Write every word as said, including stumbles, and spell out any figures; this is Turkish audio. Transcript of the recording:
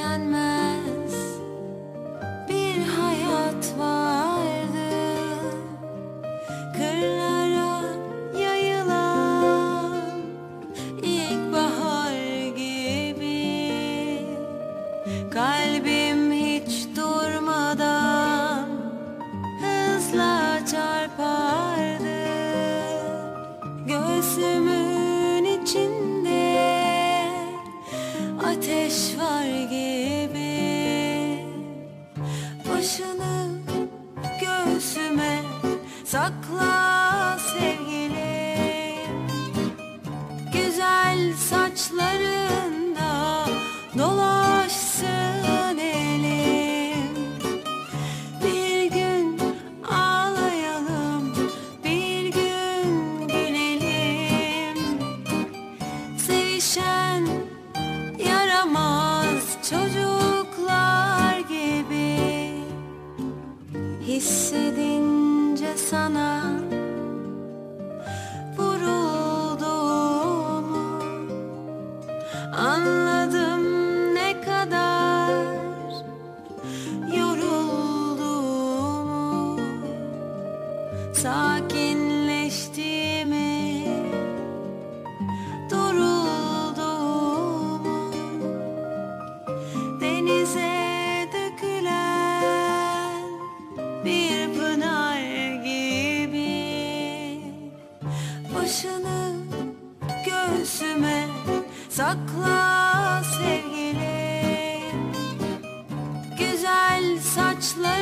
tükenmez bir hayat vardı, kırlara yayılan ilkbahar gibi. Kalbim hiç durmadan hızla çarpardı, göğsümün içinde ateş var gibi. Başını göğsüme sakla sevgilim, güzel saçlarında dolaşsın elim. Bir gün ağlayalım, bir gün gülelim. Sevişen yaramaz çocuklar gibi. Hissedince sana vurulduğumu anladım, ne kadar yorulduğumu, sakinleştiğimi, durulduğumu. Denize dökülen bir pınar gibi. Başını göğsüme sakla sevgilim, güzel saçları